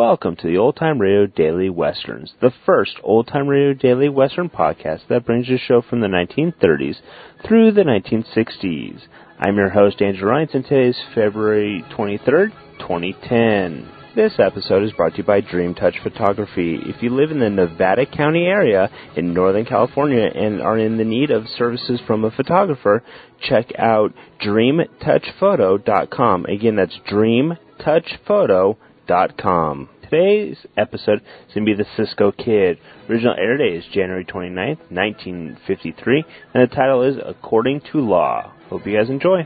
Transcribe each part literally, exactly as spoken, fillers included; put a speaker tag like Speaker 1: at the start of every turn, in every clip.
Speaker 1: Welcome to the Old Time Radio Daily Westerns, the first Old Time Radio Daily Western podcast that brings you a show from the nineteen thirties through the nineteen sixties. I'm your host, Andrew Ryan, and today is February twenty-third, twenty ten. This episode is brought to you by Dream Touch Photography. If you live in the Nevada County area in Northern California and are in the need of services from a photographer, check out dream touch photo dot com. Again, that's dream touch photo dot com. Today's episode is going to be The Cisco Kid. Original air date is January twenty-ninth, nineteen fifty-three, and the title is According to Law. Hope you guys enjoy.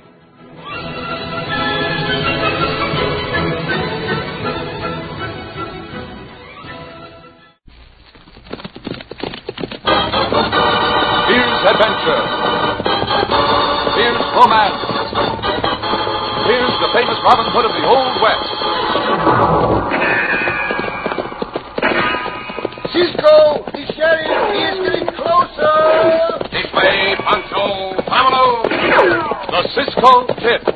Speaker 2: Here's adventure. Here's romance. Here's the famous Robin Hood of the Old West.
Speaker 3: Cisco, the sheriff, he is getting closer.
Speaker 2: This way, Pancho. Vámonos. The Cisco Kid.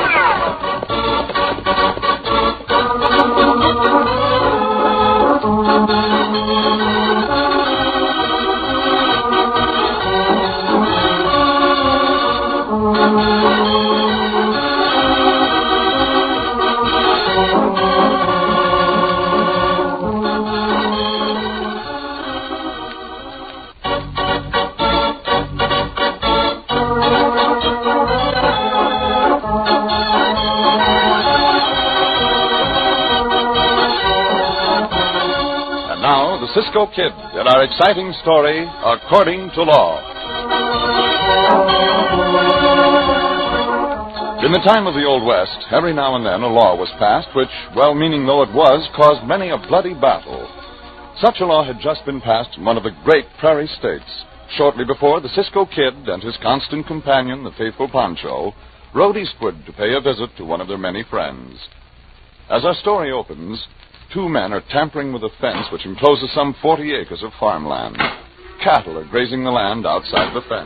Speaker 2: Cisco Kid in our exciting story, According to Law. In the time of the Old West, every now and then a law was passed which, well-meaning though it was, caused many a bloody battle. Such a law had just been passed in one of the great prairie states. Shortly before, the Cisco Kid and his constant companion, the faithful Pancho, rode eastward to pay a visit to one of their many friends. As our story opens, two men are tampering with a fence which encloses some forty acres of farmland. Cattle are grazing the land outside the fence.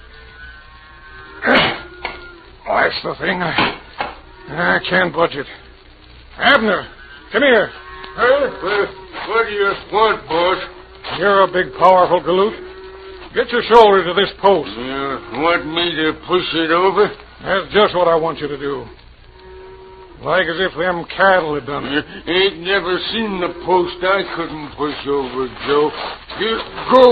Speaker 4: That's the thing. I, I can't budge it. Abner, come here.
Speaker 3: Huh? What, what do you want, boss?
Speaker 4: You're a big, powerful galoot. Get your shoulder to this post.
Speaker 3: You want me to push it over?
Speaker 4: That's just what I want you to do. Like as if them cattle had done it.
Speaker 3: You ain't never seen the post I couldn't push over, Joe. You go.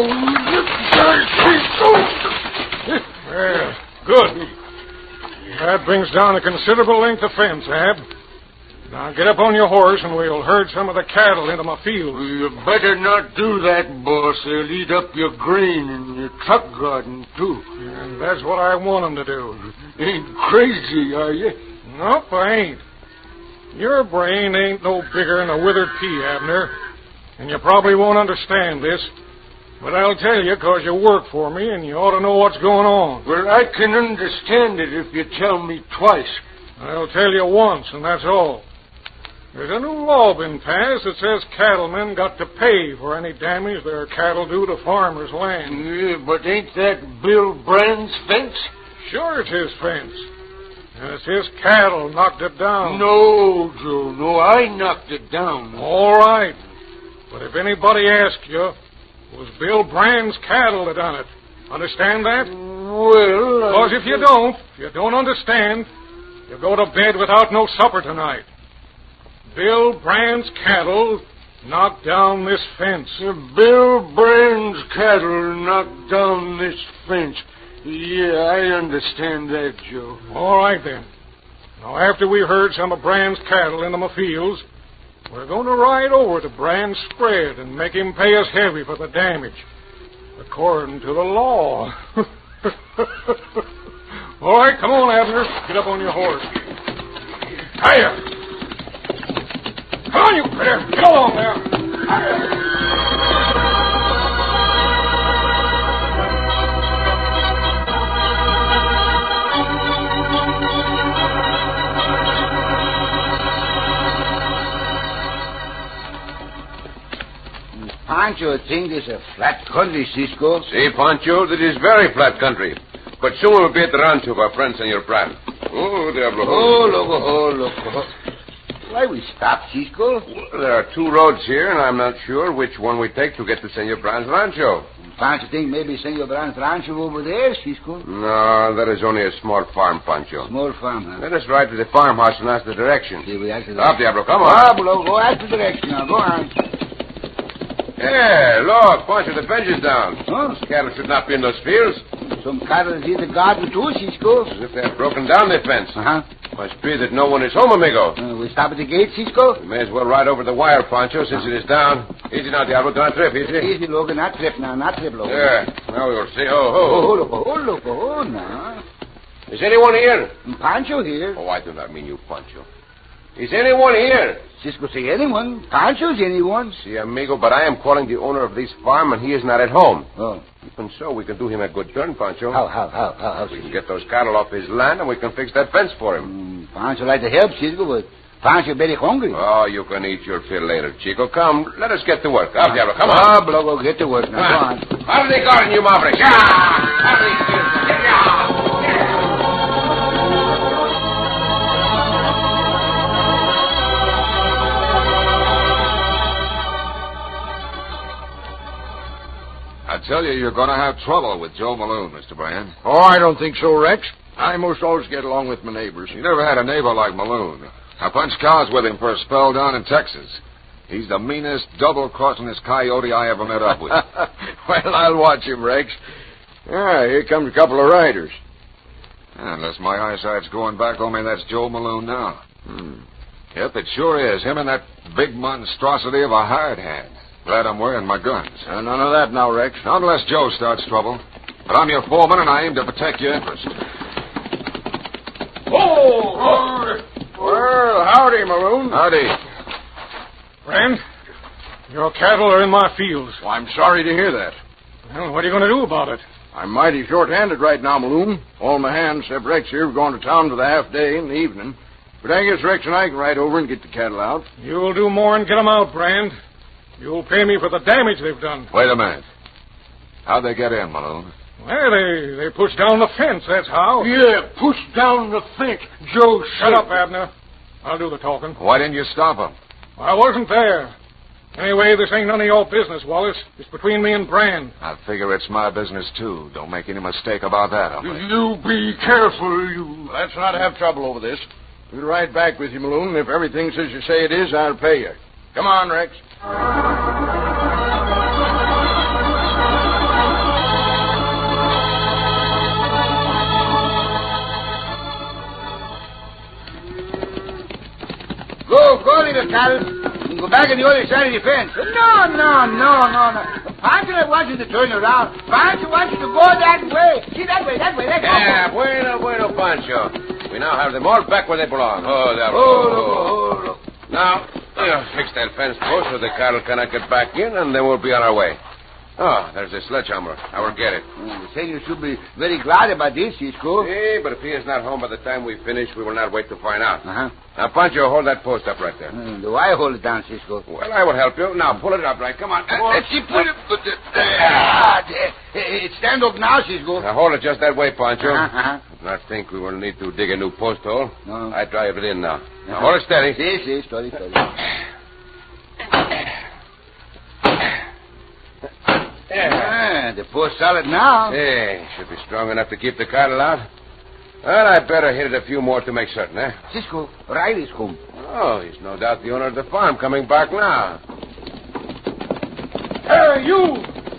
Speaker 4: Well, good. That brings down a considerable length of fence, Ab. Now get up on your horse and we'll herd some of the cattle into my field.
Speaker 3: You better not do that, boss. They'll eat up your grain and your truck garden, too.
Speaker 4: And that's what I want them to do.
Speaker 3: Ain't crazy, are you?
Speaker 4: Nope, I ain't. Your brain ain't no bigger than a withered pea, Abner, and you probably won't understand this, but I'll tell you because you work for me and you ought to know what's going on.
Speaker 3: Well, I can understand it if you tell me twice.
Speaker 4: I'll tell you once, and that's all. There's a new law been passed that says cattlemen got to pay for any damage their cattle do to farmers' land.
Speaker 3: Yeah, but ain't that Bill Brand's fence?
Speaker 4: Sure it's his fence. And it's his cattle knocked it down.
Speaker 3: No, Joe, no, I knocked it down.
Speaker 4: All right. But if anybody asks you, it was Bill Brand's cattle that done it. Understand that?
Speaker 3: Well,
Speaker 4: Because if you don't, if you don't understand, you go to bed without no supper tonight. Bill Brand's cattle knocked down this fence.
Speaker 3: Bill Brand's cattle knocked down this fence. Yeah, I understand that, Joe.
Speaker 4: All right, then. Now, after we herd some of Brand's cattle into my fields, we're going to ride over to Brand's spread and make him pay us heavy for the damage, according to the law. All right, come on, Abner. Get up on your horse. Hiya! Come on, you critter. Get along there. Hiya!
Speaker 5: Pancho think it's a flat country, Cisco.
Speaker 6: See, Pancho, that is very flat country. But soon we'll be at the ranch of our friends and your brand. Oh, Diablo.
Speaker 5: Oh, loco, oh, loco. Why we stop, Cisco?
Speaker 6: Well, there are two roads here, and I'm not sure which one we take to get to Senor Brand's rancho.
Speaker 5: Pancho think maybe Senor Brand's rancho over there, Cisco?
Speaker 6: No, that is only a small farm, Pancho.
Speaker 5: Small farm, huh?
Speaker 6: Let us ride to the farmhouse and ask the direction.
Speaker 5: See, we ask the
Speaker 6: Up,
Speaker 5: direction.
Speaker 6: Diablo, come on.
Speaker 5: Pablo, go ask the direction now. Go on.
Speaker 6: Hey, look, Pancho, the fence is down.
Speaker 5: Huh?
Speaker 6: Those cattle should not be in those fields.
Speaker 5: Some cattle is in the garden too, Cisco.
Speaker 6: As if they have broken down the fence.
Speaker 5: Uh-huh.
Speaker 6: Must be that no one is home, amigo.
Speaker 5: Uh, we stop at the gate, Cisco?
Speaker 6: We may as well ride over the wire, Pancho, since it is down. Easy now, Diablo. Don't trip, easy.
Speaker 5: Easy, Logan. Not trip now. Not trip, Logan.
Speaker 6: There. Now we will see. Oh,
Speaker 5: Oh,
Speaker 6: oh.
Speaker 5: look, oh, look, oh, now.
Speaker 6: Is anyone here?
Speaker 5: Pancho here.
Speaker 6: Oh, I do not mean you, Pancho. Is anyone here?
Speaker 5: Cisco say anyone. Pancho's anyone.
Speaker 6: See, amigo, but I am calling the owner of this farm, and he is not at home.
Speaker 5: Oh.
Speaker 6: Even so, we can do him a good turn, Pancho.
Speaker 5: How, how, how, how, how,
Speaker 6: We can
Speaker 5: Cisco?
Speaker 6: get those cattle off his land, and we can fix that fence for him.
Speaker 5: Mm, Pancho like to help, Cisco, but Pancho very hungry.
Speaker 6: Oh, you can eat your fill later, Chico. Come, let us get to work. Up, Diablo, come on.
Speaker 5: Ah, Blogo, get to work now. Go on.
Speaker 6: Out of the garden, you maverick. Yeah! Out of the field. Yeah!
Speaker 7: I tell you, you're going to have trouble with Joe Malone, Mister Brand.
Speaker 4: Oh, I don't think so, Rex. I most always get along with my neighbors.
Speaker 7: You never had a neighbor like Malone. I punched cars with him for a spell down in Texas. He's the meanest, double-crossingest coyote I ever met up with.
Speaker 4: Well, I'll watch him, Rex. Ah, here comes a couple of riders.
Speaker 7: Unless my eyesight's going back on me, that's Joe Malone now.
Speaker 4: Hmm.
Speaker 7: Yep, it sure is. Him and that big monstrosity of a hired hand. Glad I'm wearing my guns.
Speaker 4: Uh, none of that now, Rex.
Speaker 7: Not unless Joe starts trouble. But I'm your foreman, and I aim to protect your interest.
Speaker 4: Oh! oh. Well, howdy, Malone.
Speaker 7: Howdy.
Speaker 4: Friend, your cattle are in my fields. Well, I'm sorry to hear that. Well, what are you going to do about it? I'm mighty short-handed right now, Malone. All my hands, except Rex here, have gone to town for the half day in the evening. But I guess Rex and I can ride over and get the cattle out. You'll do more than get them out, Brand. You'll pay me for the damage they've done.
Speaker 7: Wait a minute. How'd they get in, Malone?
Speaker 4: Well, they, they pushed down the fence, that's how.
Speaker 3: Yeah, push down the fence. Joe,
Speaker 4: Shut up, Abner. I'll do the talking.
Speaker 7: Why didn't you stop them?
Speaker 4: I wasn't there. Anyway, this ain't none of your business, Wallace. It's between me and Brand.
Speaker 7: I figure it's my business, too. Don't make any mistake about that, hombre.
Speaker 3: You be careful, you.
Speaker 4: Let's not have trouble over this. We'll ride back with you, Malone. If everything's as you say it is, I'll pay you. Come on, Rex.
Speaker 5: Go, go, little cattle. Go back on the other side of the fence. No, no, no, no, no. Pancho, I want you to turn around. Pancho wants you to go that way. See, that way, that way. That way.
Speaker 6: Yeah, bueno, bueno, Pancho. We now have them all back where they belong. Oh, there.
Speaker 5: Oh, oh, oh, oh.
Speaker 6: Now, we'll fix that fence post so the cattle cannot get back in, and then we'll be on our way. Oh, there's a sledgehammer. I will get it.
Speaker 5: Mm, the senor should be very glad about this, Cisco.
Speaker 6: Hey, but if he is not home by the time we finish, we will not wait to find out.
Speaker 5: Uh-huh.
Speaker 6: Now, Pancho, hold that post up right there.
Speaker 5: Mm, do I hold it down, Cisco?
Speaker 6: Well, I will help you. Now, pull it up right. Come on.
Speaker 5: Uh, let's see, put it... Put it ah, there. It stand up now, Cisco.
Speaker 6: Now, hold it just that way, Pancho.
Speaker 5: Uh-huh, uh-huh.
Speaker 6: I do not think we will need to dig a new post hole.
Speaker 5: No.
Speaker 6: I drive it in now.
Speaker 5: Uh-huh.
Speaker 6: Now, hold it steady.
Speaker 5: Si, si, steady, steady. Ah, the post solid now.
Speaker 6: Hey, should be strong enough to keep the cattle out. Well, I better hit it a few more to make certain, eh?
Speaker 5: Cisco, Riley's home.
Speaker 6: Oh, he's no doubt the owner of the farm coming back now.
Speaker 4: Hey, you!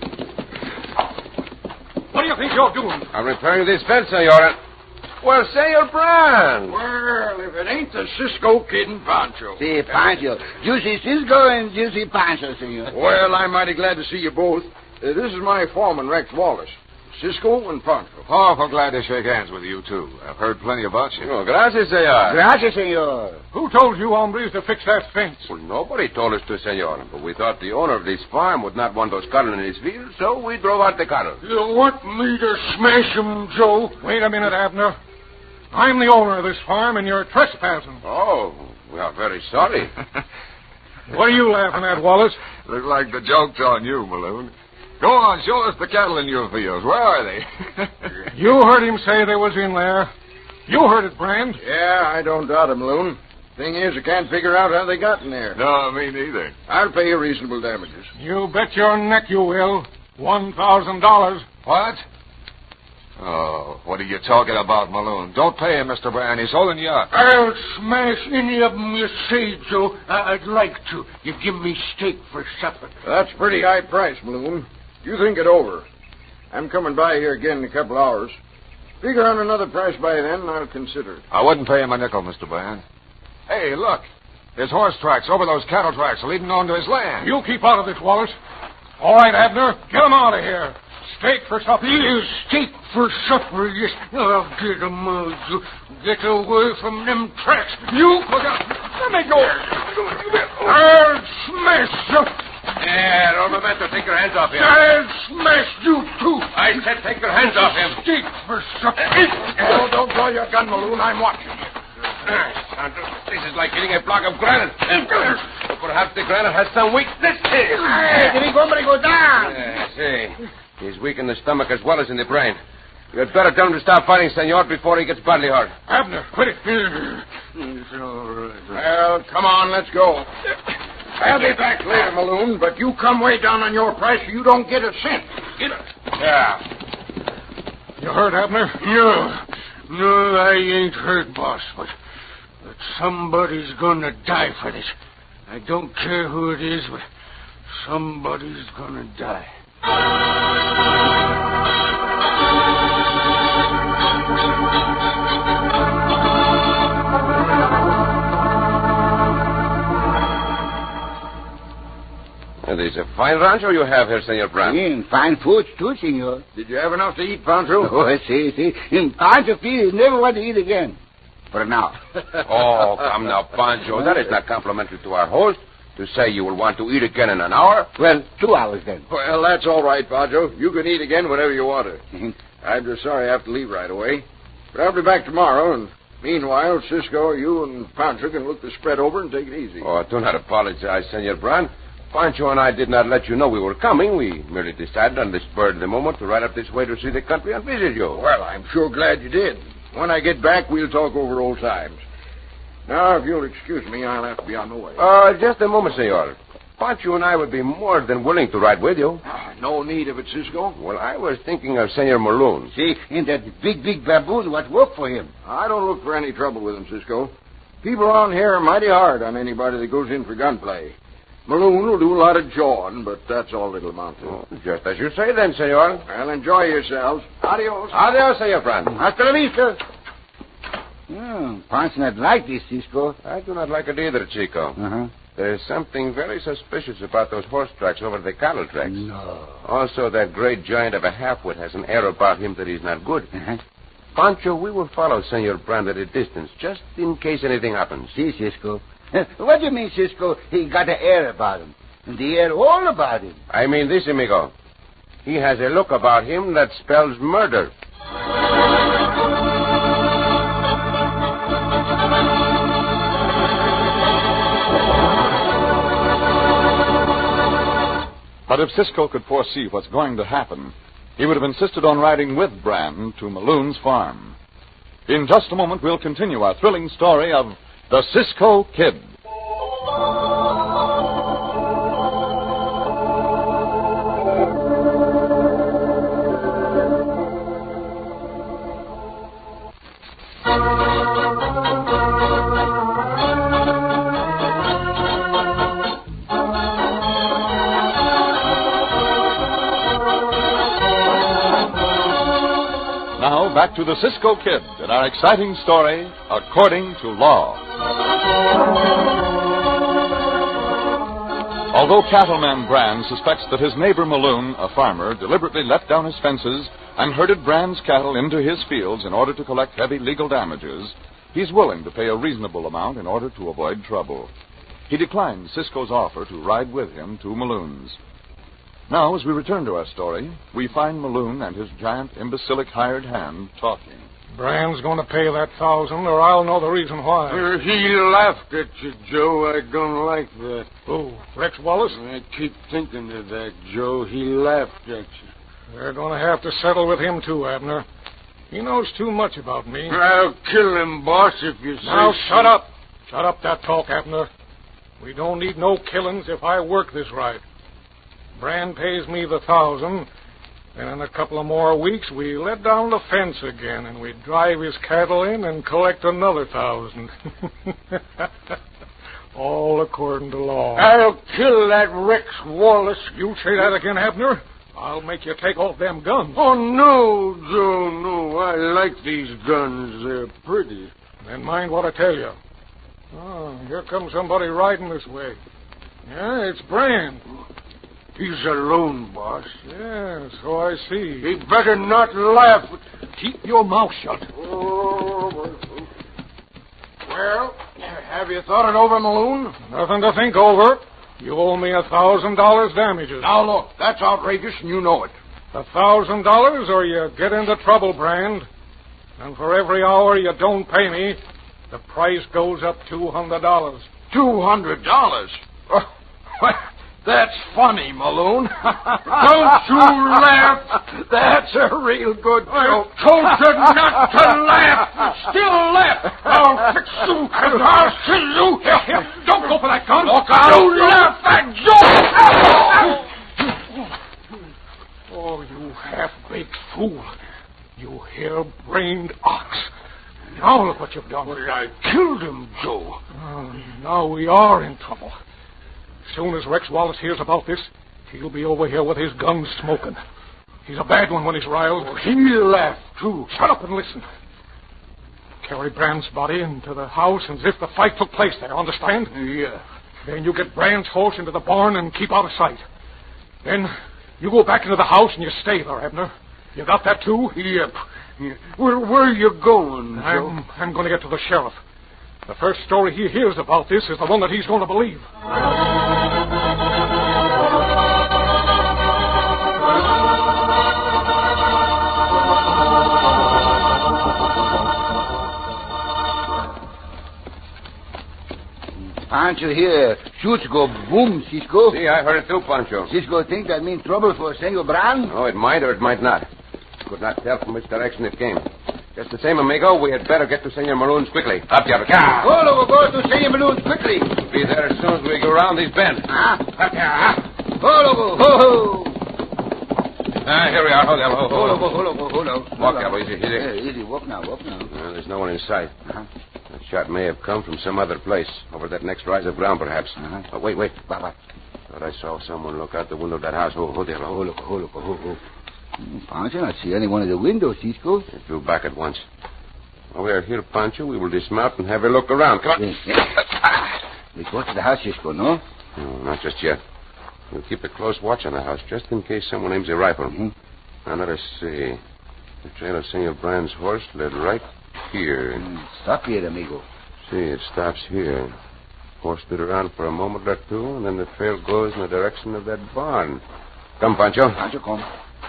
Speaker 4: What do you think you're doing?
Speaker 6: I'm repairing this fence, senor. Well, Senor Brand.
Speaker 4: Well, if it ain't the Cisco Kid and Pancho.
Speaker 5: Si, Pancho. Juicy Cisco and Juicy Pancho, senor.
Speaker 4: Well, I'm mighty glad to see you both. Uh, this is my foreman, Rex Wallace. Cisco and Pancho.
Speaker 7: Awful glad to shake hands with you, too. I've heard plenty about you.
Speaker 6: Oh, gracias, senor.
Speaker 5: Gracias, senor.
Speaker 4: Who told you hombres to fix that fence?
Speaker 6: Well, nobody told us to, senor. But we thought the owner of this farm would not want those cattle in his field, so we drove out the cattle.
Speaker 3: You want me to smash him, Joe?
Speaker 4: Wait a minute, Abner. I'm the owner of this farm, and you're trespassing.
Speaker 6: Oh, we are very sorry.
Speaker 4: What are you laughing at, Wallace?
Speaker 7: Looks like the joke's on you, Malone. Go on, show us the cattle in your fields. Where are they?
Speaker 4: You heard him say they was in there. You heard it, Brand.
Speaker 8: Yeah, I don't doubt it, Malone. Thing is, I can't figure out how they got in there.
Speaker 7: No, me neither.
Speaker 8: I'll pay you reasonable damages.
Speaker 4: You bet your neck you will. One thousand dollars.
Speaker 7: What? Oh, what are you talking about, Maloon? Don't pay him, Mister Brand. He's holding you up.
Speaker 3: I'll smash any of them you say, Joe. I- I'd like to. You give me steak for supper.
Speaker 8: That's pretty high price, Maloon. You think it over. I'm coming by here again in a couple hours. Figure on another price by then, and I'll consider it.
Speaker 7: I wouldn't pay him a nickel, Mister Brand. Hey, look. There's horse tracks over those cattle tracks leading on to his land.
Speaker 4: You keep out of this, Wallace. All right, Abner. Get him out of here. Steak for supper.
Speaker 3: You steak for supper, yes. I'll get 'em out, Joe. Get away from them tracks. You...
Speaker 4: Look out. Let me go.
Speaker 3: I'll smash you.
Speaker 6: Yeah, Roberto, take your hands off him.
Speaker 3: I'll smash you, too.
Speaker 6: I said take your hands off him.
Speaker 3: Steak for supper.
Speaker 8: Oh, don't draw your gun, Maloon. I'm watching.
Speaker 6: This is like hitting a block of granite. Perhaps the granite has some weakness.
Speaker 5: Hey, the big hombre go down.
Speaker 6: Yeah, see. He's weak in the stomach as well as in the brain. You'd better tell him to stop fighting, senor, before he gets badly hurt.
Speaker 4: Abner, quit it.
Speaker 3: It's all right.
Speaker 8: Well, come on, let's go. I'll be back later, Maloon, but you come way down on your price or you don't get a cent. Get it?
Speaker 6: Yeah.
Speaker 4: You hurt, Abner?
Speaker 3: No. No, I ain't hurt, boss, but, but somebody's gonna die for this. I don't care who it is, but somebody's gonna die.
Speaker 6: It is a fine rancho you have here, Senor Brand.
Speaker 5: Mm, fine food, too, senor.
Speaker 8: Did you have enough to eat, Pancho?
Speaker 5: Oh, see, see. In Pancho feels never want to eat again. For now.
Speaker 6: Oh, come now, Pancho. That is not complimentary to our host to say you will want to eat again in an hour.
Speaker 5: Well, two hours then.
Speaker 8: Well, that's all right, Pancho. You can eat again whenever you want to. I'm just sorry I have to leave right away. But I'll be back tomorrow, and meanwhile, Cisco, you and Pancho can look the spread over and take it easy.
Speaker 6: Oh, do not apologize, Senor Brand. Pancho and I did not let you know we were coming. We merely decided on the spur of the moment to ride up this way to see the country and visit you.
Speaker 8: Well, I'm sure glad you did. When I get back, we'll talk over old times. Now, if you'll excuse me, I'll have to be on the way.
Speaker 6: Uh, just a moment, senor. Pancho and I would be more than willing to ride with you.
Speaker 8: Ah, no need of it, Cisco.
Speaker 6: Well, I was thinking of Senor Maloon.
Speaker 5: See, in that big, big baboon, what work for him?
Speaker 8: I don't look for any trouble with him, Cisco. People around here are mighty hard on anybody that goes in for gunplay. Maloon will do a lot of jawing, but that's all it'll amount to.
Speaker 6: Oh, just as you say then, senor.
Speaker 8: Well, enjoy yourselves. Adios.
Speaker 6: Adios, senor Brand.
Speaker 5: Hasta la vista. Oh, Pancho not like this, Cisco.
Speaker 6: I do not like it either, Chico.
Speaker 5: Uh-huh.
Speaker 6: There is something very suspicious about those horse tracks over the cattle tracks.
Speaker 5: No.
Speaker 6: Also, that great giant of a half-wit has an air about him that is not good.
Speaker 5: Uh-huh.
Speaker 6: Pancho, we will follow Senor Brand at a distance, just in case anything happens.
Speaker 5: See, Cisco. What do you mean, Cisco? He got an air about him. And the air all about him.
Speaker 6: I mean this, amigo. He has a look about him that spells murder.
Speaker 2: But if Cisco could foresee what's going to happen, he would have insisted on riding with Brand to Maloon's farm. In just a moment, we'll continue our thrilling story of The Cisco Kid. Now, back to the Cisco Kid and our exciting story, According to Law. Although cattleman Brand suspects that his neighbor Maloon, a farmer, deliberately let down his fences and herded Brand's cattle into his fields in order to collect heavy legal damages, he's willing to pay a reasonable amount in order to avoid trouble. He declined Cisco's offer to ride with him to Maloon's. Now, as we return to our story, we find Maloon and his giant imbecilic hired hand talking.
Speaker 4: Brand's going to pay that thousand, or I'll know the reason why.
Speaker 3: Uh, he laughed at you, Joe. I don't like that.
Speaker 4: Oh, Rex Wallace?
Speaker 3: I keep thinking of that, Joe. He laughed at you.
Speaker 4: You're going to have to settle with him, too, Abner. He knows too much about me.
Speaker 3: I'll kill him, boss, if you say
Speaker 4: Now,
Speaker 3: so.
Speaker 4: shut up. Shut up that talk, Abner. We don't need no killings if I work this right. Brand pays me the thousand, and in a couple of more weeks we let down the fence again, and we drive his cattle in and collect another thousand. All according to law.
Speaker 3: I'll kill that Rex Wallace.
Speaker 4: You say that again, Abner? I'll make you take off them guns.
Speaker 3: Oh, no, Joe, no. I like these guns. They're pretty.
Speaker 4: Then mind what I tell you. Oh, here comes somebody riding this way. Yeah, it's Brand.
Speaker 3: He's alone, boss.
Speaker 4: Yeah, so I see.
Speaker 3: He better not laugh.
Speaker 4: Keep your mouth shut.
Speaker 3: Oh, well, have you thought it over, Malone?
Speaker 4: Nothing to think over. You owe me a thousand dollars damages.
Speaker 3: Now, look, that's outrageous, and you know it.
Speaker 4: A thousand dollars, or you get into trouble, Brand. And for every hour you don't pay me, the price goes up two hundred dollars.
Speaker 3: Two hundred dollars? Oh, that's funny, Malone. Don't you laugh. That's a real good joke. I told you not to laugh. Still laugh. I'll fix you, and I'll kill you.
Speaker 4: Here, here. Don't go for that gun.
Speaker 3: Look out. Don't laugh at Joe.
Speaker 4: Oh, you half-baked fool. You hair-brained ox. Now look what you've done.
Speaker 3: Well, I killed him, Joe.
Speaker 4: Oh, now we are in trouble. As soon as Rex Wallace hears about this, he'll be over here with his gun smoking. He's a bad one when he's riled.
Speaker 3: Oh, he'll laugh, too.
Speaker 4: Shut up and listen. Carry Brand's body into the house as if the fight took place there, understand?
Speaker 3: Yeah.
Speaker 4: Then you get Brand's horse into the barn and keep out of sight. Then you go back into the house and you stay there, Abner. You got that, too?
Speaker 3: Yep. Yeah. Where, where are you going, Joe?
Speaker 4: I'm, I'm going to get to the sheriff. The first story he hears about this is the one that he's going to believe.
Speaker 5: Pancho here. Shoots go boom, Cisco.
Speaker 6: See, I heard it too, Pancho.
Speaker 5: Cisco think that means trouble for Senor Brand?
Speaker 6: Oh, it might or it might not. Could not tell from which direction it came. Just the same, amigo, we had better get to Senor Malone's quickly. Up, Yabba.
Speaker 5: Go, go, go to Senor Malone's quickly.
Speaker 6: Be there as soon as we go around these bends.
Speaker 5: Ah.
Speaker 6: Up, yeah.
Speaker 5: Go, go, ho, ho.
Speaker 6: Ah, here we are. Hold on, hold on.
Speaker 5: Hold on, hold on, hold on.
Speaker 6: Walk, Yabba, easy, easy.
Speaker 5: Yeah, easy, walk now, walk now.
Speaker 6: Well, there's no one in sight.
Speaker 5: Uh-huh.
Speaker 6: That shot may have come from some other place, over that next rise of ground, perhaps.
Speaker 5: Uh-huh.
Speaker 6: Oh, wait, wait. Baba. Thought I saw someone look out the window of that house. Oh, hold there.
Speaker 5: Hold on, hold on, hold on. Pancho, I see any one of the windows, Cisco.
Speaker 6: It drew back at once. Well, we are here, Pancho. We will dismount and have a look around. Come on.
Speaker 5: Yeah, yeah. We go to the house, Cisco, no?
Speaker 6: No, not just yet. We'll keep a close watch on the house, just in case someone aims a rifle.
Speaker 5: Mm-hmm.
Speaker 6: Now, let us see. The trail of Senor Brand's horse led right here.
Speaker 5: Mm, stop here, amigo.
Speaker 6: See, it stops here. Horse stood around for a moment or two, and then the trail goes in the direction of that barn. Come, Pancho.
Speaker 5: Pancho, come.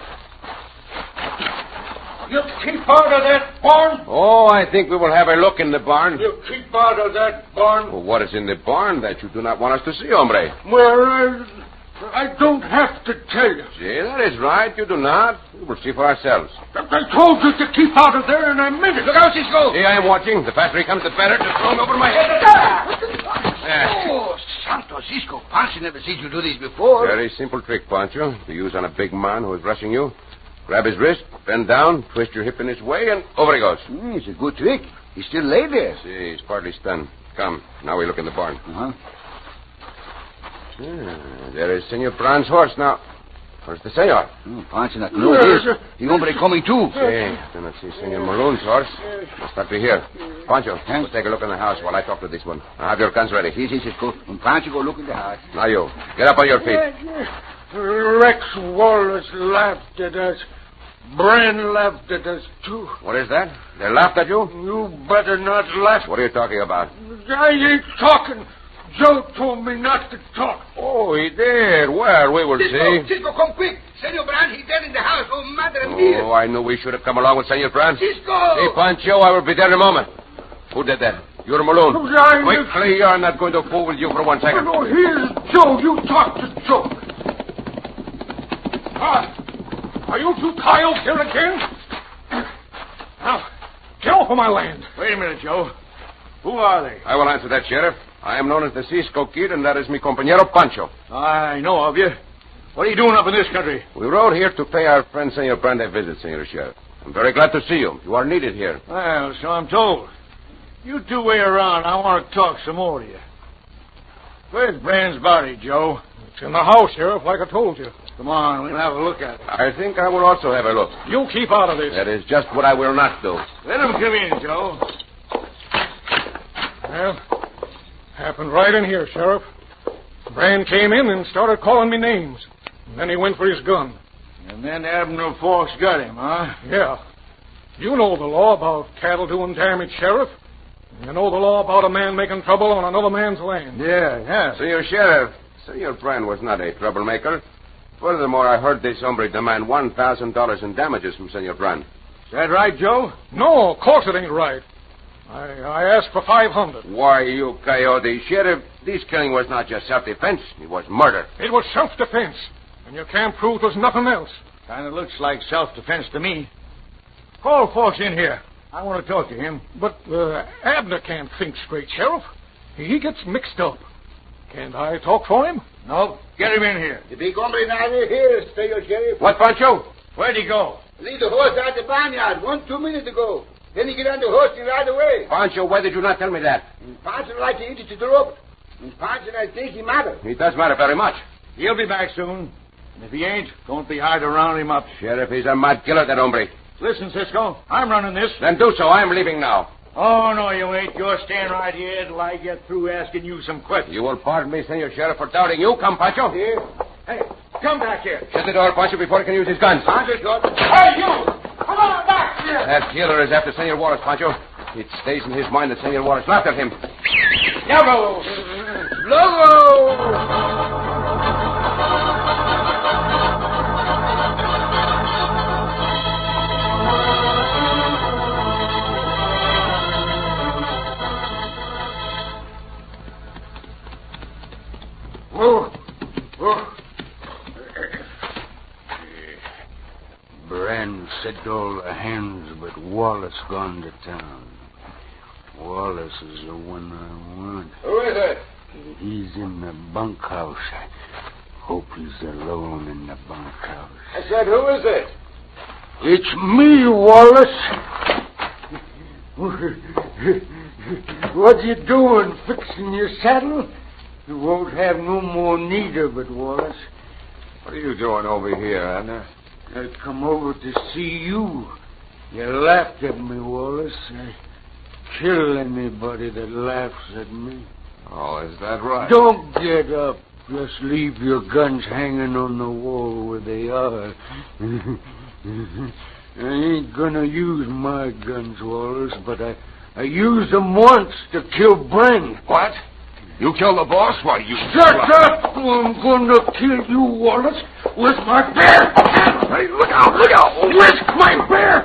Speaker 3: You keep out of that barn.
Speaker 6: Oh, I think we will have a look in the barn.
Speaker 3: You keep out of that barn.
Speaker 6: Well, what is in the barn that you do not want us to see, hombre?
Speaker 3: Well, I, I don't have to tell you.
Speaker 6: See, that is right. You do not. We will see for ourselves.
Speaker 3: I told you to keep out of there, and I meant it.
Speaker 5: Look out, Cisco.
Speaker 6: See, I am watching. The faster he comes, the better. Just throw him over my head. Yeah.
Speaker 5: Oh, Santo Cisco. Pancho never seen you do this before.
Speaker 6: Very simple trick, Pancho, to use on a big man who is rushing you. Grab his wrist, bend down, twist your hip in his way, and over he goes.
Speaker 5: Mm, it's a good trick. He still lay there.
Speaker 6: See, he's partly stunned. Come, now we look in the barn.
Speaker 5: Uh-huh.
Speaker 6: Yeah, there is Senor Brand's horse now. Where's the senor?
Speaker 5: Oh, Pancho not know this. The hombre coming too.
Speaker 6: See, do not see Senor Malone's horse. Must not be here. Pancho, huh? We'll take a look in the house while I talk to this one. I have your guns ready.
Speaker 5: See, see, Cisco. And Pancho go look in the house.
Speaker 6: Now you, get up on your feet.
Speaker 3: Rex Wallace laughed at us. Brand laughed at us, too.
Speaker 6: What is that? They laughed at you?
Speaker 3: You better not laugh.
Speaker 6: What are you talking about?
Speaker 3: I ain't talking. Joe told me not to talk.
Speaker 6: Oh, he did. Well, we will
Speaker 5: Cisco,
Speaker 6: see.
Speaker 5: Cisco, come quick. Senor Brand, he's dead in the house. Oh, madre mia.
Speaker 6: Oh, I knew we should have come along with Senor Brand.
Speaker 5: Cisco!
Speaker 6: Hey, Pancho, I will be there in a moment. Who did that? You're Malone.
Speaker 3: I
Speaker 6: Quickly, I'm not going to fool with you for one second.
Speaker 3: No, here's Joe. You talk to Joe.
Speaker 4: Ah, are you two coyotes here again? Now, get off of my land.
Speaker 3: Wait a minute, Joe.
Speaker 8: Who are they?
Speaker 6: I will answer that, Sheriff. I am known as the Cisco Kid, and that is mi compañero Pancho.
Speaker 8: I know of you. What are you doing up in this country?
Speaker 6: We rode here to pay our friend Senor Brand a visit, Senor Sheriff. I'm very glad to see you. You are needed here.
Speaker 8: Well, so I'm told. You two wait around. I want to talk some more to you. Where's Brand's body, Joe?
Speaker 4: It's in the house, Sheriff, like I told you.
Speaker 8: Come on, we'll have a look at it.
Speaker 6: I think I will also have a look.
Speaker 4: You keep out of this.
Speaker 6: That is just what I will not do.
Speaker 8: Let him come in, Joe.
Speaker 4: Well, happened right in here, Sheriff. Brand came in and started calling me names. And then he went for his gun.
Speaker 8: And then Abner Forks got him, huh?
Speaker 4: Yeah. You know the law about cattle doing damage, Sheriff. You know the law about a man making trouble on another man's land.
Speaker 8: Yeah, yeah.
Speaker 6: Senor Sheriff, Senor Brand was not a troublemaker. Furthermore, I heard this hombre demand one thousand dollars in damages from Senor Brand.
Speaker 8: Is that right, Joe?
Speaker 4: No, of course it ain't right. I, I asked for five hundred.
Speaker 6: Why, you coyote. Sheriff, this killing was not just self-defense. It was murder.
Speaker 4: It was self-defense. And you can't prove there's nothing else.
Speaker 8: Kind of looks like self-defense to me. Call Forks in here. I want to talk to him.
Speaker 4: But uh, Abner can't think straight, Sheriff. He gets mixed up. Can't I talk for him?
Speaker 8: No, get him in here.
Speaker 5: The big hombre now here, Senor Sheriff.
Speaker 6: What, Pancho?
Speaker 8: Where'd he go?
Speaker 5: Leave the horse out the barnyard one, two minutes ago. Then he get on the horse and ride away.
Speaker 6: Pancho, why did you not tell me that?
Speaker 5: And Pancho like to eat it to the rope. And Pancho, I think he matter.
Speaker 6: It does matter very much.
Speaker 8: He'll be back soon. And if he ain't, don't be hard to round him up.
Speaker 6: Sheriff, he's a mad killer, that hombre.
Speaker 8: Listen, Cisco, I'm running this.
Speaker 6: Then do so. I'm leaving now.
Speaker 8: Oh, no, you ain't. You're staying right here till I get through asking you some questions.
Speaker 6: You will pardon me, Senor Sheriff, for doubting you. Come, Pancho.
Speaker 5: Here.
Speaker 8: Hey, come back here.
Speaker 6: Shut the door, Pancho, before he can use his guns.
Speaker 5: Pancho, shot.
Speaker 8: Hey, you! Come on back here.
Speaker 6: That killer is after Senor Wallace, Pancho. It stays in his mind that Senor Wallace laughed at him.
Speaker 8: Logo!
Speaker 5: Logo!
Speaker 8: Oh, oh. Brand said all the hands but Wallace gone to town. Wallace is the one I want.
Speaker 6: Who is it?
Speaker 8: He's in the bunkhouse. I hope he's alone in the bunkhouse.
Speaker 6: I said, who is it?
Speaker 8: It's me, Wallace. What you doing, fixing your saddle? You won't have no more need of it, Wallace.
Speaker 7: What are you doing over here, Abner?
Speaker 8: I come over to see you. You laughed at me, Wallace. I kill anybody that laughs at me.
Speaker 7: Oh, is that right?
Speaker 8: Don't get up. Just leave your guns hanging on the wall where they are. I ain't gonna use my guns, Wallace, but I, I used them once to kill Brand.
Speaker 7: What? You killed the boss? Why, you...
Speaker 8: Shut up! I'm gonna kill you, Wallace, with my bear!
Speaker 7: Hey, look out, look out!
Speaker 8: With my bear!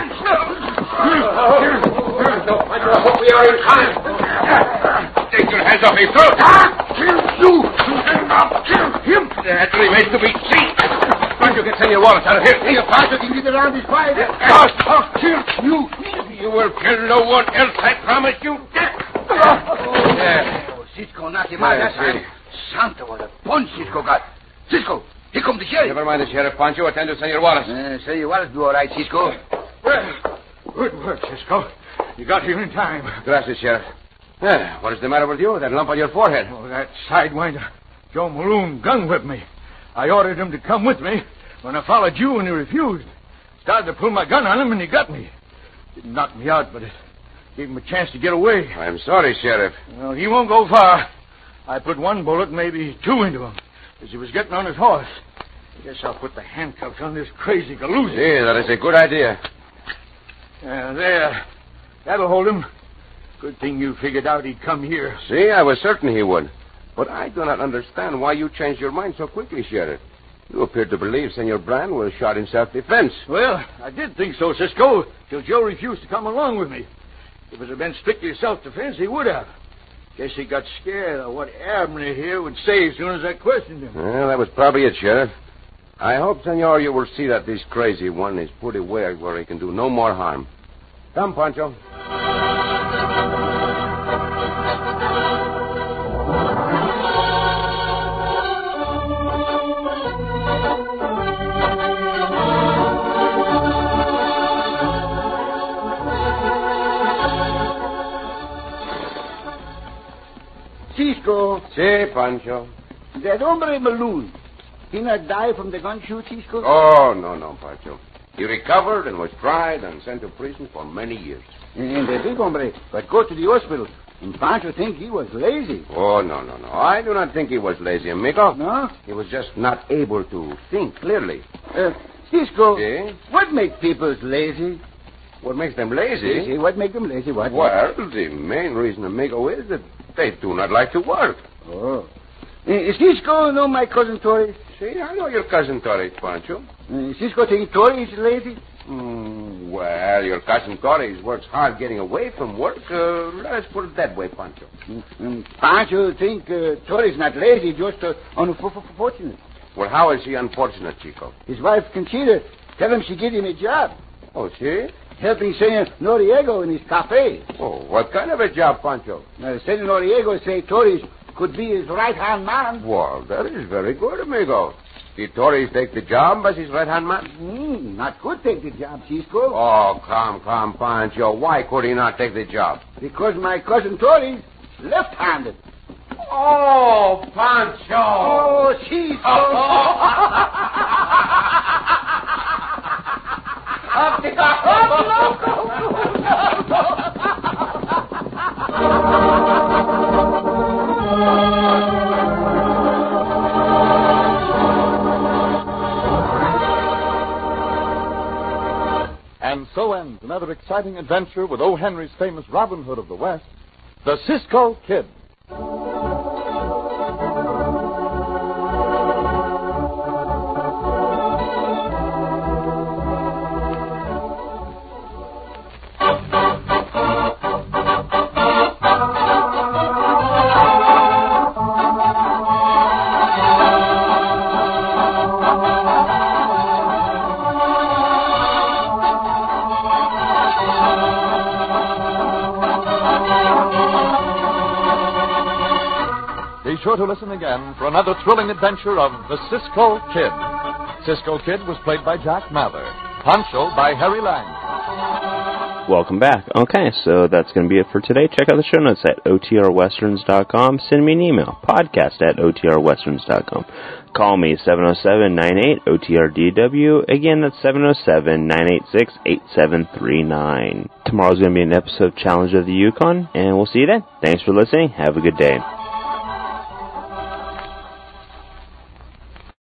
Speaker 6: Here, I hope we are in time. Take your hands off his throat.
Speaker 8: I'll kill you! And I'll kill him!
Speaker 6: That remains to be seen. Why don't you get Senor Wallace out of here?
Speaker 5: Hey, Pancho can get around his fire.
Speaker 8: I'll kill you!
Speaker 6: You will kill no one else, I promise you.
Speaker 5: Oh, yeah. Cisco knocked him out
Speaker 6: Yes,
Speaker 5: that time. Santa, what a punch Cisco got. Cisco, here comes the sheriff.
Speaker 6: Never mind the sheriff, Pancho. Attend to Senor Wallace.
Speaker 5: Uh, Senor Wallace do all right, Cisco.
Speaker 8: Well, good work, Cisco. You got here in time.
Speaker 6: Gracias, Sheriff. Eh, what is the matter with you? That lump on your forehead.
Speaker 8: Oh, that sidewinder, Joe Maloon, gun whipped me. I ordered him to come with me. When I followed you and he refused. Started to pull my gun on him and he got me. Didn't knock me out, but it gave him a chance to get away.
Speaker 6: I'm sorry, Sheriff.
Speaker 8: Well, he won't go far. I put one bullet, maybe two into him, as he was getting on his horse. I guess I'll put the handcuffs on this crazy Galoozy.
Speaker 6: Yeah, that is a good idea.
Speaker 8: Uh, there. That'll hold him. Good thing you figured out he'd come here.
Speaker 6: See, I was certain he would. But I do not understand why you changed your mind so quickly, Sheriff. You appear to believe Senor Brand was shot in self-defense.
Speaker 8: Well, I did think so, Cisco, till Joe refused to come along with me. If it had been strictly self-defense, he would have. Guess he got scared of what Abner here would say as soon as I questioned him.
Speaker 6: Well, that was probably it, Sheriff. I hope, Senor, you will see that this crazy one is put away where he can do no more harm. Come, Pancho.
Speaker 5: Cisco.
Speaker 6: Si, Pancho.
Speaker 5: That hombre Maloon, he not die from the gunshot, Cisco?
Speaker 6: Oh, no, no, Pancho. He recovered and was tried and sent to prison for many years.
Speaker 5: And the big hombre, but go to the hospital. And Pancho think he was lazy.
Speaker 6: Oh, no, no, no. I do not think he was lazy, amigo.
Speaker 5: No?
Speaker 6: He was just not able to think clearly.
Speaker 5: Uh, Cisco,
Speaker 6: Si?
Speaker 5: what make people lazy?
Speaker 6: What makes them lazy?
Speaker 5: Si, what make them lazy? What?
Speaker 6: Well, the main reason, amigo, is that they do not like to work.
Speaker 5: Oh. Uh, Cisco know my cousin Tori?
Speaker 6: See, I know your cousin Torres, Pancho.
Speaker 5: Uh, Cisco think Tori is lazy?
Speaker 6: Mm, well, your cousin Torres works hard getting away from work. Uh, let us put it that way, Pancho.
Speaker 5: Um, Pancho think uh, Tori is not lazy, just uh, unfortunate.
Speaker 6: Well, how is he unfortunate, Chico?
Speaker 5: His wife Conchita tell him she give him a job.
Speaker 6: Oh, see?
Speaker 5: Helping Senor Noriego in his cafe.
Speaker 6: Oh, what kind of a job, Pancho?
Speaker 5: Uh, Senor Noriego say Torres could be his right-hand man.
Speaker 6: Well, that is very good, amigo. Did Torres take the job as his right-hand man?
Speaker 5: Mm, not could take the job, Cisco.
Speaker 6: Oh, come, come, Pancho. Why could he not take the job?
Speaker 5: Because my cousin Torres left-handed.
Speaker 6: Oh, Pancho.
Speaker 5: Oh, Cisco.
Speaker 9: And so ends another exciting adventure with O. Henry's famous Robin Hood of the West, the Cisco Kid. Be sure to listen again for another thrilling adventure of the Cisco Kid. Cisco Kid was played by Jack Mather. Pancho by Harry Lang.
Speaker 1: Welcome back. Okay, so that's going to be it for today. Check out the show notes at O T R westerns dot com. Send me an email, podcast at O T R westerns dot com. Call me, seven oh seven, nine eight, O T R D W. Again, that's seven oh seven, nine eight six, eight seven three nine. Tomorrow's going to be an episode of Challenge of the Yukon, and we'll see you then. Thanks for listening. Have a good day.